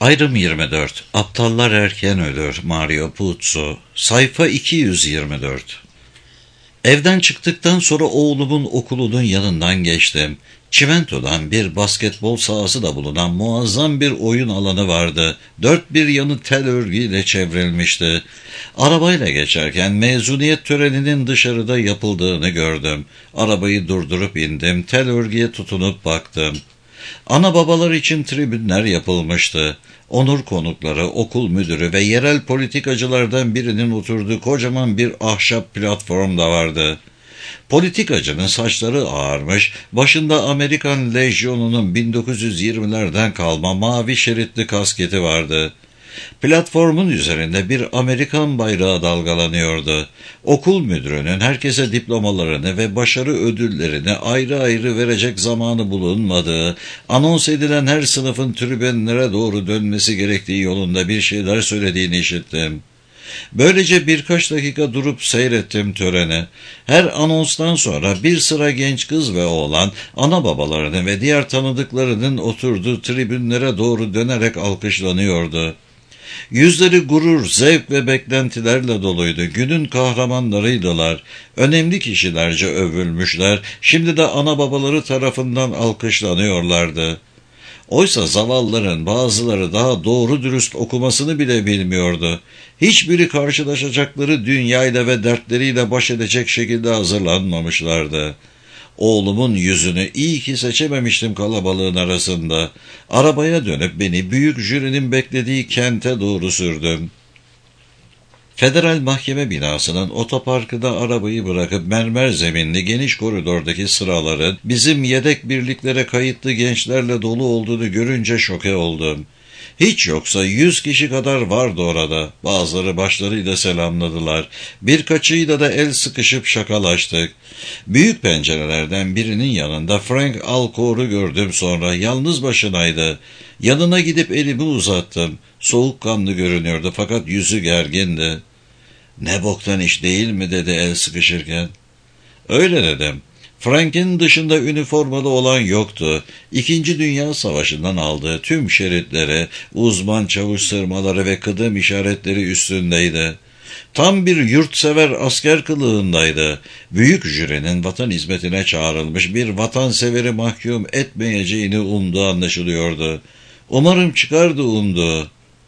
Ayrım 24. Aptallar erken ölür. Mario Puzo. Sayfa 224. Evden çıktıktan sonra oğlumun okulunun yanından geçtim. Çimentodan bir basketbol sahası da bulunan muazzam bir oyun alanı vardı. Dört bir yanı tel örgüyle çevrilmişti. Arabayla geçerken mezuniyet töreninin dışarıda yapıldığını gördüm. Arabayı durdurup indim, tel örgüye tutunup baktım. Ana babalar için tribünler yapılmıştı. Onur konukları, okul müdürü ve yerel politikacılardan birinin oturduğu kocaman bir ahşap platform da vardı. Politikacının saçları ağarmış, başında Amerikan Lejyonu'nun 1920'lerden kalma mavi şeritli kasketi vardı. Platformun üzerinde bir Amerikan bayrağı dalgalanıyordu. Okul müdürünün herkese diplomalarını ve başarı ödüllerini ayrı ayrı verecek zamanı bulunmadığı, anons edilen her sınıfın tribünlere doğru dönmesi gerektiği yolunda bir şeyler söylediğini işittim. Böylece birkaç dakika durup seyrettim töreni. Her anonstan sonra bir sıra genç kız ve oğlan ana babalarının ve diğer tanıdıklarının oturduğu tribünlere doğru dönerek alkışlanıyordu. Yüzleri gurur, zevk ve beklentilerle doluydu. Günün kahramanlarıydılar. Önemli kişilerce övülmüşler. Şimdi de ana babaları tarafından alkışlanıyorlardı. Oysa zavallıların bazıları daha doğru dürüst okumasını bile bilmiyordu. Hiçbiri karşılaşacakları dünyayla ve dertleriyle baş edecek şekilde hazırlanmamışlardı. Oğlumun yüzünü iyi ki seçememiştim kalabalığın arasında. Arabaya dönüp beni büyük jürinin beklediği kente doğru sürdüm. Federal Mahkeme binasının otoparkında arabayı bırakıp mermer zeminli geniş koridordaki sıraların bizim yedek birliklere kayıtlı gençlerle dolu olduğunu görünce şoke oldum. Hiç yoksa 100 kişi kadar vardı orada. Bazıları başlarıyla selamladılar. Birkaçıyla da el sıkışıp şakalaştık. Büyük pencerelerden birinin yanında Frank Alcor'u gördüm sonra. Yalnız başınaydı. Yanına gidip elimi uzattım. Soğukkanlı görünüyordu fakat yüzü gergindi. "Ne boktan iş değil mi?" dedi el sıkışırken. "Öyle" dedim. Frank'in dışında üniformalı olan yoktu. İkinci Dünya Savaşı'ndan aldığı tüm şeritleri, uzman çavuş sırmaları ve kıdem işaretleri üstündeydi. Tam bir yurtsever asker kılığındaydı. Büyük jürinin vatan hizmetine çağrılmış bir vatanseveri mahkum etmeyeceğini umduğu anlaşılıyordu. Umarım çıkardı umduğu.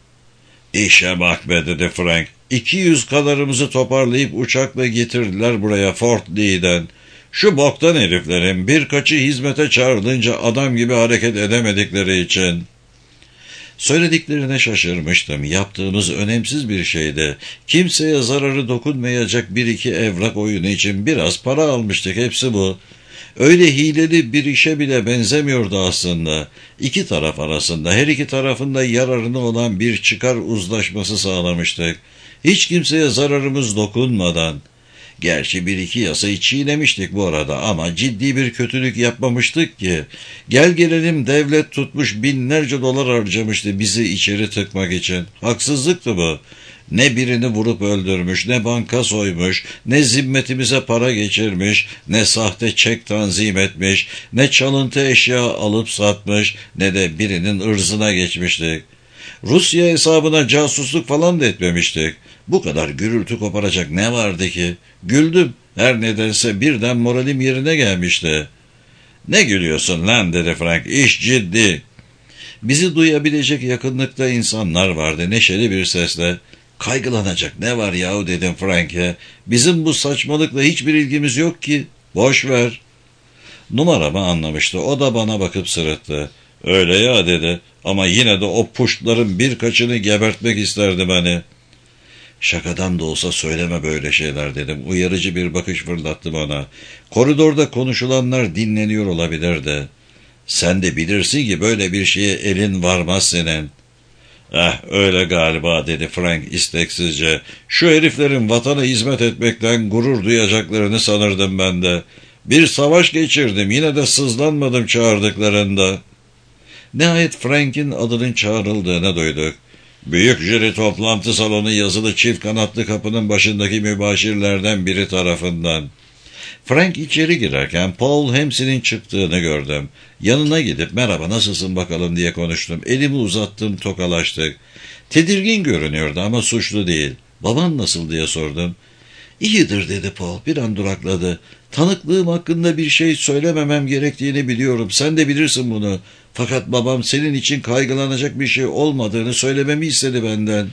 "İşe bak be" dedi Frank. 200 kadarımızı toparlayıp uçakla getirdiler buraya Fort Lee'den. Şu boktan heriflerin birkaçı hizmete çağrılınca adam gibi hareket edemedikleri için. Söylediklerine şaşırmıştım. Yaptığımız önemsiz bir şeydi. Kimseye zararı dokunmayacak bir iki evrak oyunu için biraz para almıştık, hepsi bu. Öyle hileli bir işe bile benzemiyordu aslında. İki taraf arasında her iki tarafında yararına olan bir çıkar uzlaşması sağlamıştık. Hiç kimseye zararımız dokunmadan. Gerçi bir iki yasayı çiğnemiştik bu arada ama ciddi bir kötülük yapmamıştık ki. Gel gelelim devlet tutmuş binlerce dolar harcamıştı bizi içeri tıkmak için. Haksızlıktı bu. Ne birini vurup öldürmüş, ne banka soymuş, ne zimmetimize para geçirmiş, ne sahte çek tanzim etmiş, ne çalıntı eşya alıp satmış, ne de birinin ırzına geçmiştik. Rusya hesabına casusluk falan da etmemiştik. Bu kadar gürültü koparacak ne vardı ki? Güldüm. Her nedense birden moralim yerine gelmişti. "Ne gülüyorsun lan?" dedi Frank. "İş ciddi." Bizi duyabilecek yakınlıkta insanlar vardı neşeli bir sesle. "Kaygılanacak ne var yahu?" dedim Frank'e. "Bizim bu saçmalıkla hiçbir ilgimiz yok ki. Boş ver." Numaramı anlamıştı. O da bana bakıp sırıttı. "Öyle ya" dedi. "Ama yine de o puştların birkaçını gebertmek isterdim hani." "Şakadan da olsa söyleme böyle şeyler" dedim. Uyarıcı bir bakış fırlattım ona. "Koridorda konuşulanlar dinleniyor olabilir de. Sen de bilirsin ki böyle bir şeye elin varmaz senin." Öyle galiba" dedi Frank isteksizce. "Şu heriflerin vatana hizmet etmekten gurur duyacaklarını sanırdım ben de. Bir savaş geçirdim, yine de sızlanmadım çağırdıklarında." Nihayet Frank'in adının çağrıldığını duyduk. Büyük jüri toplantı salonu yazılı çift kanatlı kapının başındaki mübaşirlerden biri tarafından. Frank içeri girerken Paul Hemsey'nin çıktığını gördüm. Yanına gidip merhaba nasılsın bakalım diye konuştum. Elimi uzattım, tokalaştık. Tedirgin görünüyordu ama suçlu değil. Baban nasıl diye sordum. İyidir dedi Paul. Bir an durakladı. Tanıklığım hakkında bir şey söylememem gerektiğini biliyorum. Sen de bilirsin bunu. Fakat babam senin için kaygılanacak bir şey olmadığını söylememi istedi benden.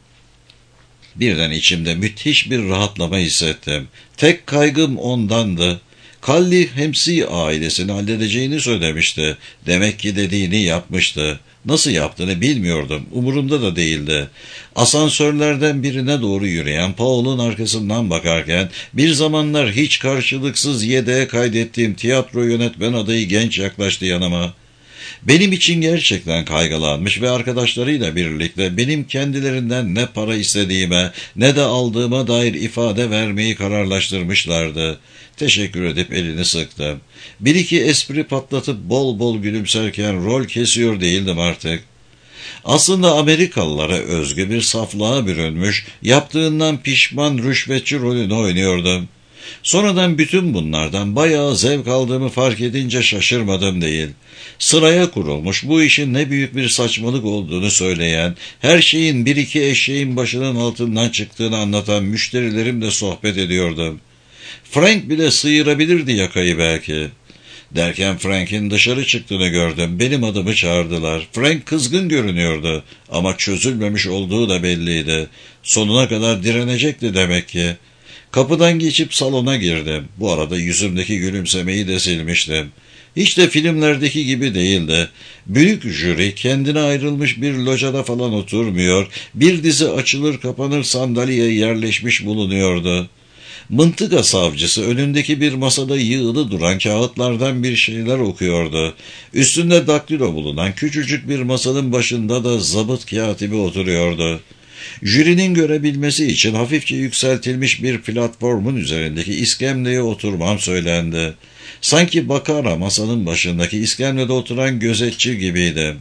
Birden içimde müthiş bir rahatlama hissettim. Tek kaygım ondandı. Callie Hemsey ailesini halledeceğini söylemişti. Demek ki dediğini yapmıştı. Nasıl yaptığını bilmiyordum. Umurumda da değildi. Asansörlerden birine doğru yürüyen Paul'un arkasından bakarken bir zamanlar hiç karşılıksız yedeğe kaydettiğim tiyatro yönetmen adayı genç yaklaştı yanıma. Benim için gerçekten kaygılanmış ve arkadaşlarıyla birlikte benim kendilerinden ne para istediğime ne de aldığıma dair ifade vermeyi kararlaştırmışlardı. Teşekkür edip elini sıktım. Bir iki espri patlatıp bol bol gülümserken rol kesiyor değildim artık. Aslında Amerikalılara özgü bir saflığa bürünmüş, yaptığından pişman rüşvetçi rolünü oynuyordum. Sonradan bütün bunlardan bayağı zevk aldığımı fark edince şaşırmadım değil. Sıraya kurulmuş bu işin ne büyük bir saçmalık olduğunu söyleyen, her şeyin bir iki eşeğin başının altından çıktığını anlatan müşterilerimle sohbet ediyordum. Frank bile sıyırabilirdi yakayı belki. Derken Frank'in dışarı çıktığını gördüm. Benim adımı çağırdılar. Frank kızgın görünüyordu ama çözülmemiş olduğu da belliydi. Sonuna kadar direnecekti demek ki. Kapıdan geçip salona girdim. Bu arada yüzümdeki gülümsemeyi de silmiştim. Hiç de filmlerdeki gibi değildi. Büyük jüri kendine ayrılmış bir locada falan oturmuyor, bir dizi açılır kapanır sandalyeye yerleşmiş bulunuyordu. Mıntıka savcısı önündeki bir masada yığılı duran kağıtlardan bir şeyler okuyordu. Üstünde daktilo bulunan küçücük bir masanın başında da zabıt katibi oturuyordu. Jürinin görebilmesi için hafifçe yükseltilmiş bir platformun üzerindeki iskemleye oturmam söylendi. Sanki bakara masanın başındaki iskemlede oturan gözetçi gibiydi.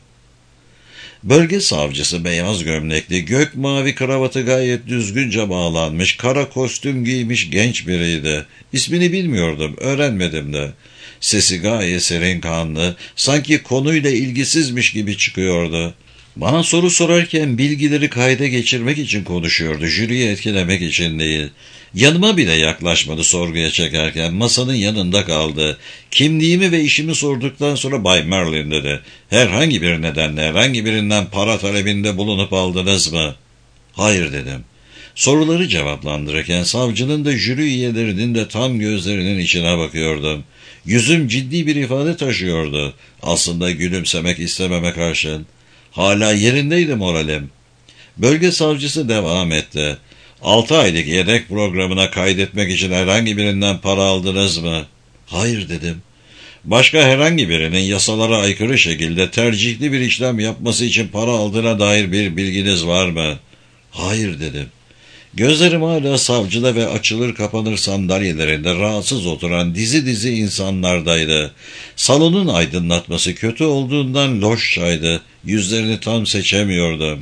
Bölge savcısı beyaz gömlekli, gök mavi kravatı gayet düzgünce bağlanmış, kara kostüm giymiş genç biriydi. İsmini bilmiyordum, öğrenmedim de. Sesi gayet serin kanlı, sanki konuyla ilgisizmiş gibi çıkıyordu. Bana soru sorarken bilgileri kayda geçirmek için konuşuyordu, jüriyi etkilemek için değil. Yanıma bile yaklaşmadı sorguya çekerken, masanın yanında kaldı. Kimliğimi ve işimi sorduktan sonra Bay Merlin dedi. Herhangi bir nedenle herhangi birinden para talebinde bulunup aldınız mı? Hayır dedim. Soruları cevaplandırırken savcının da jüri üyelerinin de tam gözlerinin içine bakıyordum. Yüzüm ciddi bir ifade taşıyordu. Aslında gülümsemek istememe karşın. Hala yerindeydi moralim. Bölge savcısı devam etti. 6 aylık yedek programına kaydetmek için herhangi birinden para aldınız mı? Hayır dedim. Başka herhangi birinin yasalara aykırı şekilde tercihli bir işlem yapması için para aldığına dair bir bilginiz var mı? Hayır dedim. Gözlerim hala savcıda ve açılır kapanır sandalyelerinde rahatsız oturan dizi dizi insanlardaydı. Salonun aydınlatması kötü olduğundan loşçaydı. Yüzlerini tam seçemiyordum.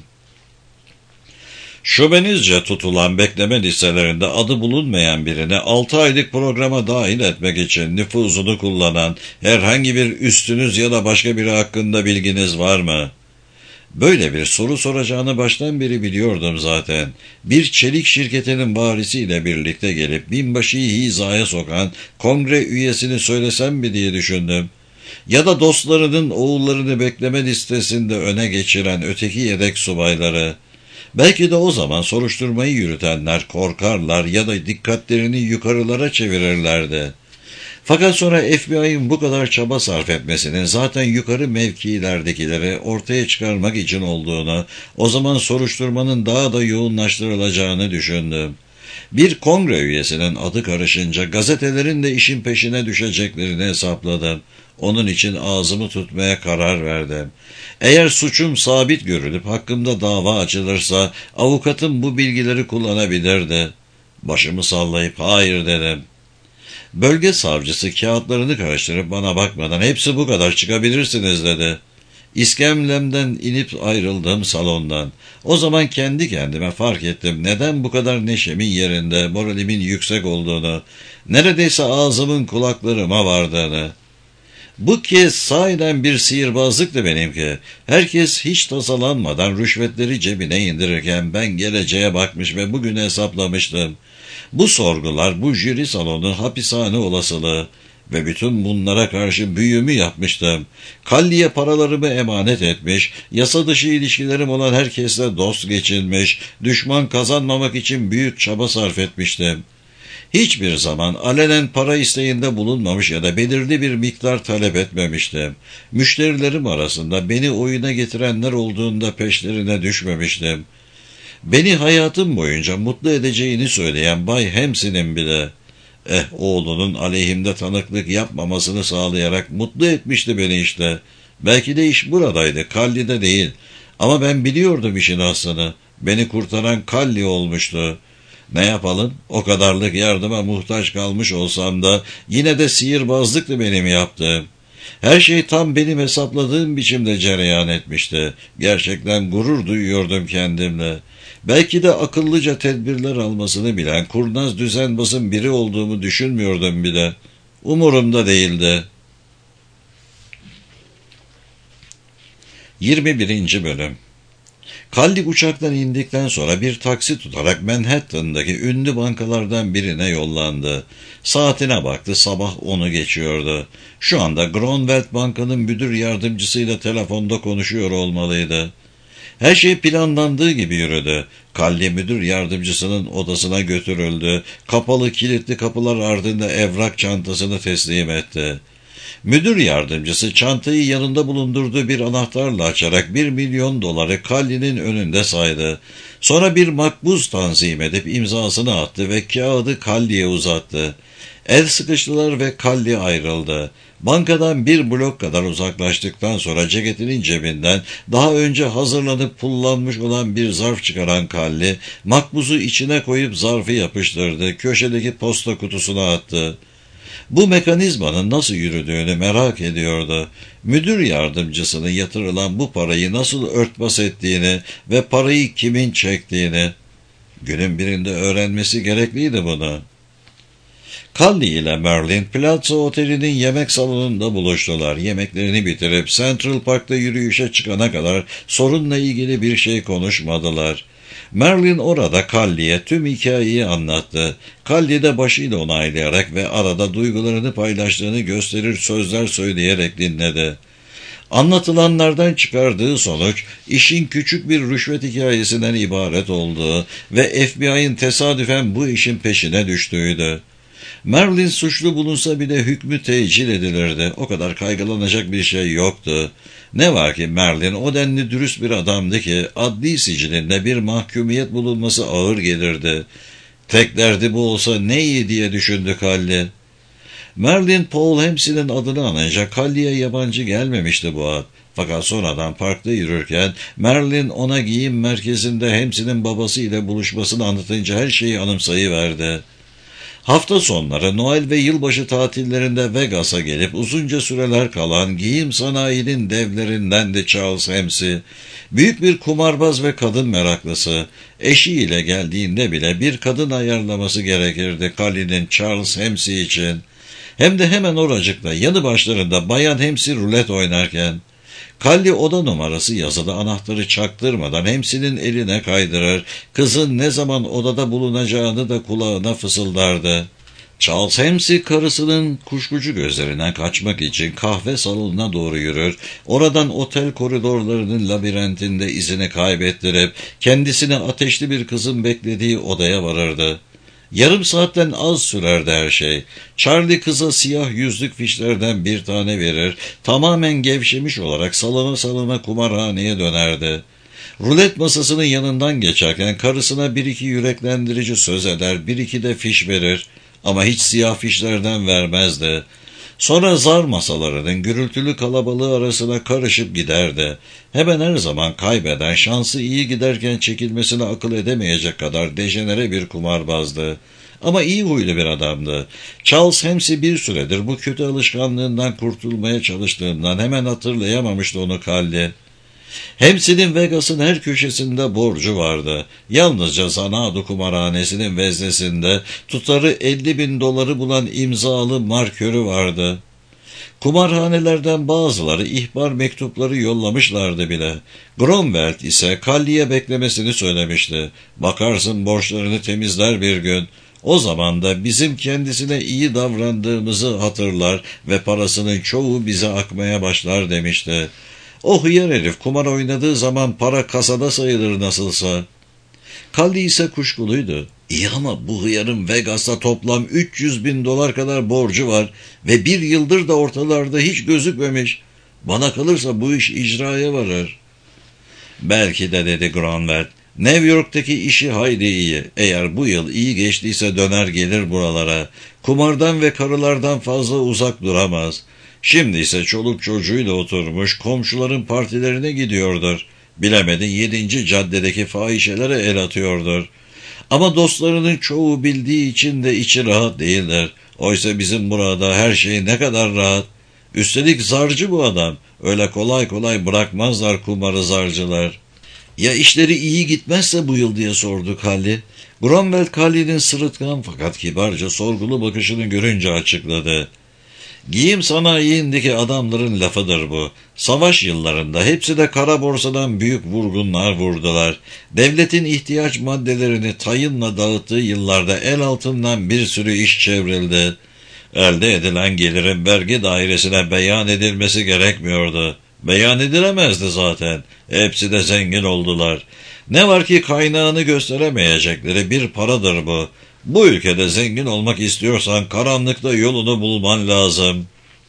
Şubenizce tutulan bekleme listelerinde adı bulunmayan birini 6 aylık programa dahil etmek için nüfuzunu kullanan herhangi bir üstünüz ya da başka biri hakkında bilginiz var mı? Böyle bir soru soracağını baştan beri biliyordum zaten. Bir çelik şirketinin varisiyle birlikte gelip binbaşıyı hizaya sokan kongre üyesini söylesem mi diye düşündüm. Ya da dostlarının oğullarını bekleme listesinde öne geçiren öteki yedek subayları. Belki de o zaman soruşturmayı yürütenler korkarlar ya da dikkatlerini yukarılara çevirirlerdi. Fakat sonra FBI'ın bu kadar çaba sarf etmesinin zaten yukarı mevkilerdekileri ortaya çıkarmak için olduğunu, o zaman soruşturmanın daha da yoğunlaştırılacağını düşündüm. Bir kongre üyesinin adı karışınca gazetelerin de işin peşine düşeceklerini hesapladım. Onun için ağzımı tutmaya karar verdim. Eğer suçum sabit görülüp hakkımda dava açılırsa avukatım bu bilgileri kullanabilirdi. Başımı sallayıp hayır dedim. Bölge savcısı kağıtlarını karıştırıp bana bakmadan hepsi bu kadar çıkabilirsiniz dedi. İskemlemden inip ayrıldım salondan. O zaman kendi kendime fark ettim neden bu kadar neşemin yerinde, moralimin yüksek olduğunu, neredeyse ağzımın kulaklarıma vardığını. Bu kez sahiden bir sihirbazlıktı benimki. Herkes hiç tasalanmadan rüşvetleri cebine indirirken ben geleceğe bakmış ve bugün hesaplamıştım. Bu sorgular, bu jüri salonu, hapishane olasılığı ve bütün bunlara karşı büyümü yapmıştım. Kalliye paralarımı emanet etmiş, yasa dışı ilişkilerim olan herkesle dost geçinmiş, düşman kazanmamak için büyük çaba sarf etmiştim. Hiçbir zaman alenen para isteğinde bulunmamış ya da belirli bir miktar talep etmemiştim. Müşterilerim arasında beni oyuna getirenler olduğunda peşlerine düşmemiştim. Beni hayatım boyunca mutlu edeceğini söyleyen Bay Hemsi'nin bile, oğlunun aleyhimde tanıklık yapmamasını sağlayarak mutlu etmişti beni işte. Belki de iş buradaydı, Kalli'de değil. Ama ben biliyordum işin aslını. Beni kurtaran Kalli olmuştu. Ne yapalım? O kadarlık yardıma muhtaç kalmış olsam da yine de sihirbazlıktı benim yaptığım. Her şey tam benim hesapladığım biçimde cereyan etmişti. Gerçekten gurur duyuyordum kendimle. Belki de akıllıca tedbirler almasını bilen kurnaz düzenbazın biri olduğumu düşünmüyordum bile. Umurumda değildi. 21. Bölüm. Kalli uçaktan indikten sonra bir taksi tutarak Manhattan'daki ünlü bankalardan birine yollandı. Saatine baktı, sabah 10'u geçiyordu. Şu anda Gronwald Banka'nın müdür yardımcısıyla telefonda konuşuyor olmalıydı. Her şey planlandığı gibi yürüdü. Kalli müdür yardımcısının odasına götürüldü. Kapalı kilitli kapılar ardında evrak çantasını teslim etti. Müdür yardımcısı çantayı yanında bulundurduğu bir anahtarla açarak $1 milyon Kalli'nin önünde saydı. Sonra bir makbuz tanzim edip imzasını attı ve kağıdı Kalli'ye uzattı. El sıkıştılar ve Kalli ayrıldı. Bankadan bir blok kadar uzaklaştıktan sonra ceketinin cebinden daha önce hazırlanıp pullanmış olan bir zarf çıkaran Kalli, makbuzu içine koyup zarfı yapıştırdı, köşedeki posta kutusuna attı. Bu mekanizmanın nasıl yürüdüğünü merak ediyordu. Müdür yardımcısının yatırılan bu parayı nasıl örtbas ettiğini ve parayı kimin çektiğini. Günün birinde öğrenmesi gerekliydi bunu. Kalli ile Merlin Plaza Oteli'nin yemek salonunda buluştular. Yemeklerini bitirip Central Park'ta yürüyüşe çıkana kadar sorunla ilgili bir şey konuşmadılar. Merlin orada Kalli'ye tüm hikayeyi anlattı. Kalli de başıyla onaylayarak ve arada duygularını paylaştığını gösterir sözler söyleyerek dinledi. Anlatılanlardan çıkardığı sonuç, işin küçük bir rüşvet hikayesinden ibaret olduğu ve FBI'nin tesadüfen bu işin peşine düştüğüydü. Merlin suçlu bulunsa bile hükmü tecil edilirdi. O kadar kaygılanacak bir şey yoktu. Ne var ki Merlin o denli dürüst bir adamdı ki adli sicilinde bir mahkumiyet bulunması ağır gelirdi. Tek derdi bu olsa ne iyi diye düşündü Kalli. Merlin Paul Hemsi'nin adını anınca Kalli'ye yabancı gelmemişti bu ad. Fakat sonradan parkta yürürken Merlin ona giyim merkezinde Hemsi'nin babası ile buluşmasını anlatınca her şeyi anımsayıverdi. Hafta sonları Noel ve yılbaşı tatillerinde Vegas'a gelip uzunca süreler kalan giyim sanayinin devlerinden de Charles Hemsi, büyük bir kumarbaz ve kadın meraklısı, eşiyle geldiğinde bile bir kadın ayarlaması gerekirdi Kalli'nin Charles Hemsi için. Hem de hemen oracıkta yanı başlarında Bayan Hemsi rulet oynarken. Kalli oda numarası yazılı anahtarı çaktırmadan Hemsi'nin eline kaydırır, kızın ne zaman odada bulunacağını da kulağına fısıldardı. Charles Hemsi karısının kuşkucu gözlerinden kaçmak için kahve salonuna doğru yürür, oradan otel koridorlarının labirentinde izini kaybettirip kendisine ateşli bir kızın beklediği odaya varırdı. Yarım saatten az sürerdi her şey. Charlie kıza siyah yüzlük fişlerden bir tane verir, tamamen gevşemiş olarak salına salına kumarhaneye dönerdi. Rulet masasının yanından geçerken karısına bir iki yüreklendirici söz eder, bir iki de fiş verir ama hiç siyah fişlerden vermezdi. Sonra zar masalarının gürültülü kalabalığı arasına karışıp giderdi. Hemen her zaman kaybeden, şansı iyi giderken çekilmesine akıl edemeyecek kadar dejenere bir kumarbazdı. Ama iyi huylu bir adamdı. Charles Hemsey bir süredir bu kötü alışkanlığından kurtulmaya çalıştığından hemen hatırlayamamıştı onu Callie. Hemsey'nin Vegas'ın her köşesinde borcu vardı. Yalnızca Zanado kumarhanesinin veznesinde tutarı $50.000 bulan imzalı markörü vardı. Kumarhanelerden bazıları ihbar mektupları yollamışlardı bile. Gromweld ise Callie'ye beklemesini söylemişti. Bakarsın borçlarını temizler bir gün. O zaman da bizim kendisine iyi davrandığımızı hatırlar ve parasının çoğu bize akmaya başlar demişti. O hıyar herif kumar oynadığı zaman para kasada sayılır nasılsa. Callie ise kuşkuluydu. İyi ama bu hıyarın Vegas'ta toplam $300.000 kadar borcu var ve bir yıldır da ortalarda hiç gözükmemiş. Bana kalırsa bu iş icraya varır. Belki de dedi Gromweld. New York'taki işi hayli iyi. Eğer bu yıl iyi geçtiyse döner gelir buralara. Kumardan ve karılardan fazla uzak duramaz. Şimdi ise çoluk çocuğuyla oturmuş komşuların partilerine gidiyordur. Bilemedin 7. caddedeki fahişelere el atıyordur. Ama dostlarının çoğu bildiği için de içi rahat değildir. Oysa bizim burada her şey ne kadar rahat. Üstelik zarcı bu adam. Öyle kolay kolay bırakmazlar kumarı zarcılar. Ya işleri iyi gitmezse bu yıl diye sordu Callie. Gromweld Callie'nin sırıtkan fakat kibarca sorgulu bakışını görünce açıkladı. Giyim sanayindeki adamların lafıdır bu. Savaş yıllarında hepsi de kara borsadan büyük vurgunlar vurdular. Devletin ihtiyaç maddelerini tayınla dağıttığı yıllarda el altından bir sürü iş çevrildi. Elde edilen gelirin vergi dairesine beyan edilmesi gerekmiyordu. Beyan edilemezdi zaten. Hepsi de zengin oldular. Ne var ki kaynağını gösteremeyecekleri bir paradır bu. Bu ülkede zengin olmak istiyorsan karanlıkta yolunu bulman lazım.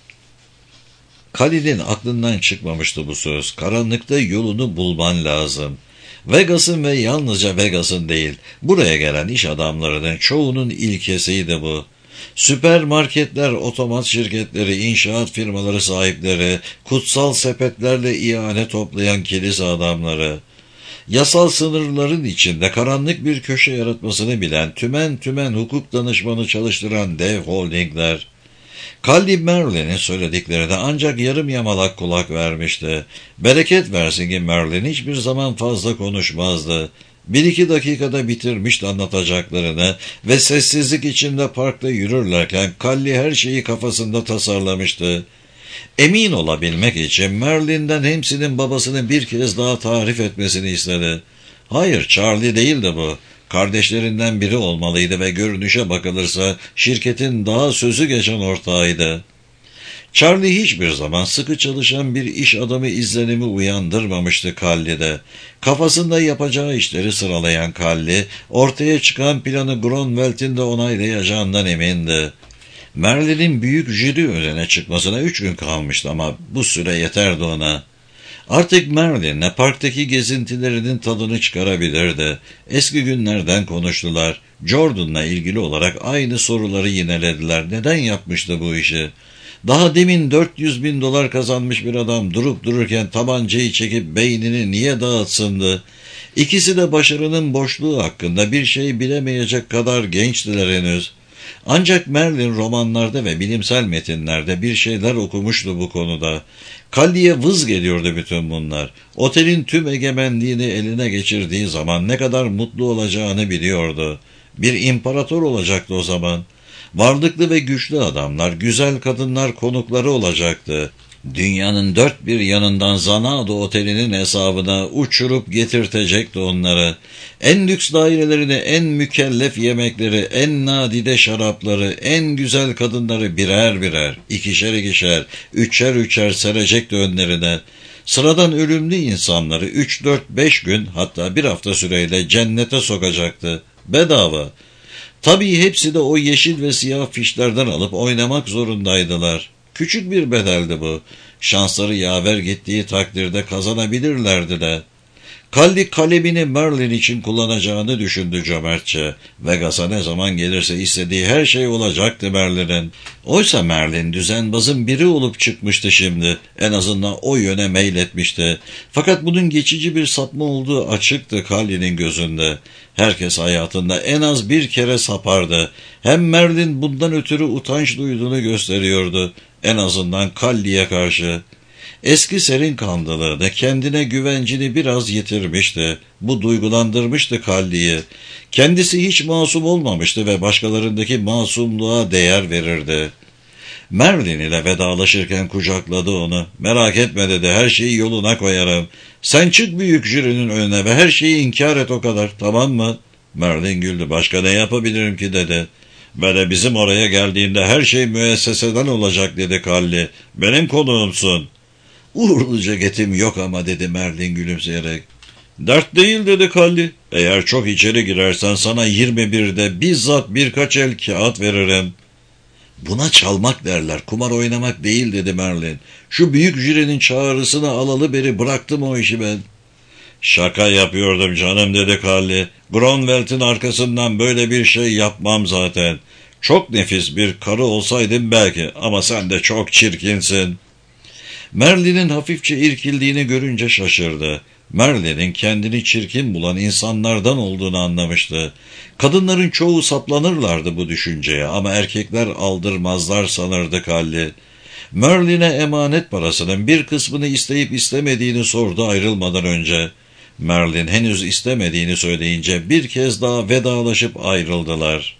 Callie'nin aklından çıkmamıştı bu söz. Karanlıkta yolunu bulman lazım. Vegas'ın ve yalnızca Vegas'ın değil, buraya gelen iş adamlarının çoğunun ilkesiydi bu. Süpermarketler, otomat şirketleri, inşaat firmaları sahipleri, kutsal sepetlerle ihale toplayan kilise adamları, yasal sınırların içinde karanlık bir köşe yaratmasını bilen tümen tümen hukuk danışmanı çalıştıran dev holdingler. Callie Merlin'in söylediklerine ancak yarım yamalak kulak vermişti. Bereket versin ki Merlin hiçbir zaman fazla konuşmazdı. 1-2 dakikada bitirmişti anlatacaklarını ve sessizlik içinde parkta yürürlerken Callie her şeyi kafasında tasarlamıştı. Emin olabilmek için Merlin'den Hemsey'nin babasını bir kez daha tarif etmesini istedi. Hayır, Charlie değildi bu. Kardeşlerinden biri olmalıydı ve görünüşe bakılırsa şirketin daha sözü geçen ortağıydı. Charlie hiçbir zaman sıkı çalışan bir iş adamı izlenimi uyandırmamıştı Callie'de. Kafasında yapacağı işleri sıralayan Callie, ortaya çıkan planı Gromweld'in de onaylayacağından emindi. Merlin'in büyük jüri önüne çıkmasına 3 gün kalmıştı ama bu süre yeterdi ona. Artık Merlin'le parktaki gezintilerinin tadını çıkarabilirdi. Eski günlerden konuştular. Jordan'la ilgili olarak aynı soruları yinelediler. Neden yapmıştı bu işi? Daha demin $400.000 kazanmış bir adam durup dururken tabancayı çekip beynini niye dağıtsındı? İkisi de başarının boşluğu hakkında bir şey bilemeyecek kadar gençtiler henüz. Ancak Merlin romanlarda ve bilimsel metinlerde bir şeyler okumuştu bu konuda. Callie'ye vız geliyordu bütün bunlar. Otelin tüm egemenliğini eline geçirdiği zaman ne kadar mutlu olacağını biliyordu. Bir imparator olacaktı o zaman. Varlıklı ve güçlü adamlar, güzel kadınlar konukları olacaktı. Dünyanın dört bir yanından Zanado Oteli'nin hesabına uçurup getirtecekti onları. En lüks dairelerini, en mükellef yemekleri, en nadide şarapları, en güzel kadınları birer birer, ikişer ikişer, üçer üçer serecekti önlerine. Sıradan ölümlü insanları 3-4-5 gün hatta bir hafta süreyle cennete sokacaktı. Bedava. Tabii hepsi de o yeşil ve siyah fişlerden alıp oynamak zorundaydılar. Küçük bir bedeldi bu. Şansları yaver gittiği takdirde kazanabilirlerdi de. Kalli kalemini Merlin için kullanacağını düşündü cömertçe. Vegas'a ne zaman gelirse istediği her şey olacaktı Merlin'in. Oysa Merlin düzenbazın biri olup çıkmıştı şimdi. En azından o yöne meyletmişti. Fakat bunun geçici bir sapma olduğu açıktı Kalli'nin gözünde. Herkes hayatında en az bir kere sapardı. Hem Merlin bundan ötürü utanç duyduğunu gösteriyordu. En azından Kalli'ye karşı. Eski serin kanlılığını, kendine güvencini biraz yitirmişti. Bu duygulandırmıştı Kalli'yi. Kendisi hiç masum olmamıştı ve başkalarındaki masumluğa değer verirdi. Merlin ile vedalaşırken kucakladı onu. Merak etme dedi, her şeyi yoluna koyarım. Sen çık büyük jürinin önüne ve her şeyi inkar et, o kadar, tamam mı? Merlin güldü. Başka ne yapabilirim ki dedi. Böyle bizim oraya geldiğinde her şey müesseseden olacak dedi Kalli. Benim konuğumsun. Uğurlu ceketim yok ama dedi Merlin gülümseyerek. Dert değil dedi Kalli. Eğer çok içeri girersen sana 21'de bizzat birkaç el kağıt veririm. Buna çalmak derler, kumar oynamak değil dedi Merlin. Şu büyük jürinin çağrısını alalı beri bıraktım o işi ben. Şaka yapıyordum canım dedi Kalli. Gronwald'in arkasından böyle bir şey yapmam zaten. Çok nefis bir karı olsaydım belki ama sen de çok çirkinsin. Merlin'in hafifçe irkildiğini görünce şaşırdı. Merlin'in kendini çirkin bulan insanlardan olduğunu anlamıştı. Kadınların çoğu saplanırlardı bu düşünceye ama erkekler aldırmazlar sanırdı Kalli. Merlin'e emanet parasının bir kısmını isteyip istemediğini sordu ayrılmadan önce. Merlin henüz istemediğini söyleyince bir kez daha vedalaşıp ayrıldılar.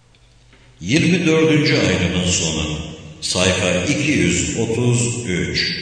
24. ayrımın sonu. Sayfa 233.